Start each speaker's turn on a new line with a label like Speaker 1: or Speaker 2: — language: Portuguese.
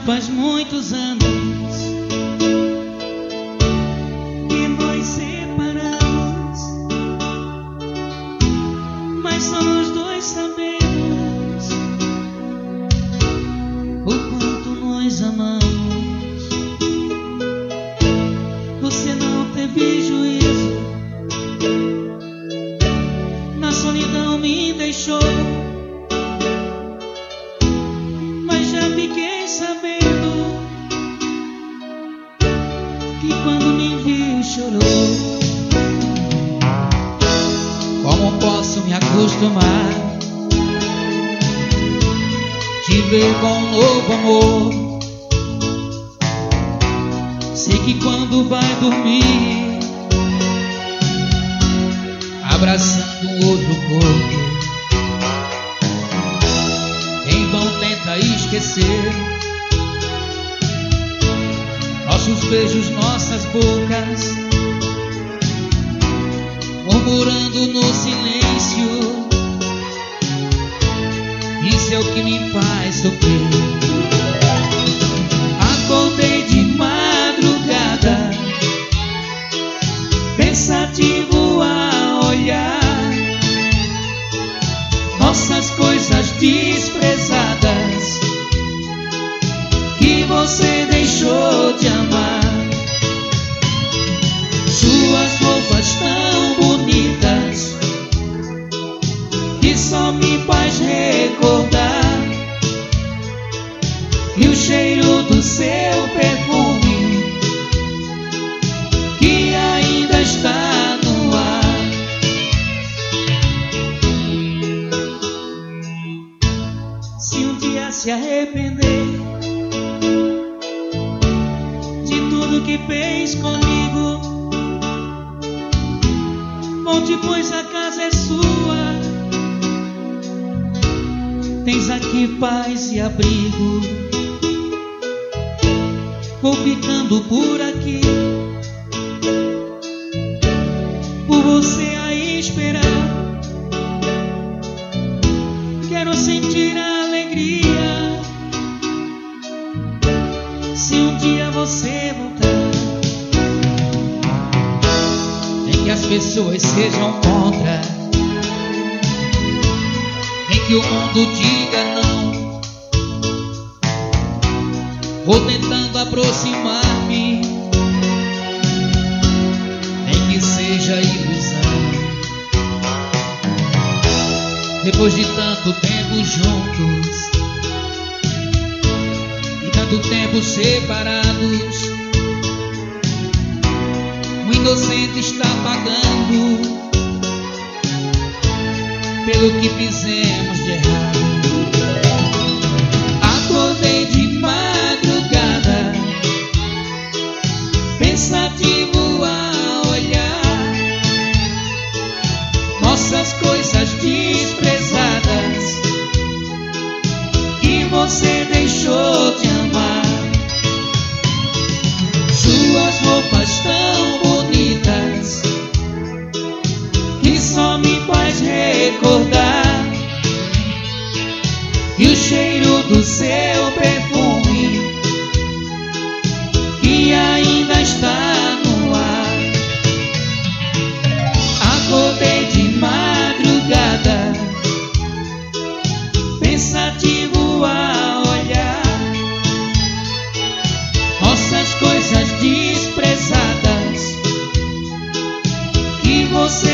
Speaker 1: faz muitos anos que nós separamos, mas só nós dois sabemos o quanto nós amamos. Você não teve juízo, na solidão me deixou. Que quando me viu chorou. Como posso me acostumar te ver com um novo amor? Sei que quando vai dormir abraçando um outro corpo, em vão tenta esquecer nossos beijos, nossas bocas, murmurando no silêncio. Isso é o que me faz sofrer. Acordei de madrugada, pensativo a olhar nossas coisas desprezadas que você deixou de amar. Suas roupas tão bonitas que só me faz recordar, e o cheiro do seu perfume que ainda está no ar. Se um dia se arrepender de tudo que fez comigo, volte, pois a casa é sua. Tens aqui paz e abrigo. Vou ficando por aqui, por você a esperar. Quero sentir a alegria se um dia você voltar. Nem que as pessoas sejam contra, nem que o mundo diga não. Vou tentando aproximar-me, nem que seja ilusão. Depois de tanto tempo juntos e tanto tempo separados, o inocente está pagando pelo que fizemos de errado. Acordei de madrugada, pensativo a olhar nossas coisas desprezadas que você deixou de amar. Suas roupas tão bonitas que só me faz recordar, e o cheiro do seu perfume que ainda está no ar. Acordei de madrugada, pensativo a olhar nossas coisas desprezadas que você